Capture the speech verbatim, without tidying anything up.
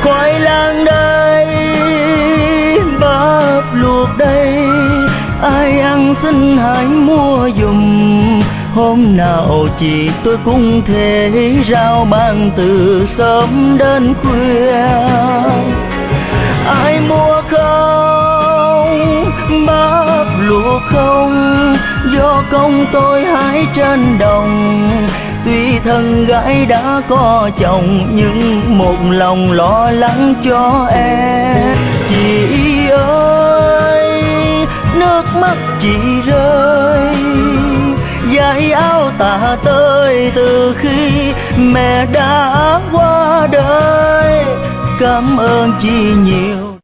khoai lang đây, bắp luộc đây, ai ăn xin hãy mua giùm. Hôm nào chị tôi cũng thể rao bán từ sớm đến khuya. Ai mua không, bắp luộc không, do công tôi hái trên đồng. Tuy thân gái đã có chồng nhưng một lòng lo lắng cho em. Chị ơi, nước mắt chị rơi, dải áo tà tơi từ khi mẹ đã qua đời. Cảm ơn chị nhiều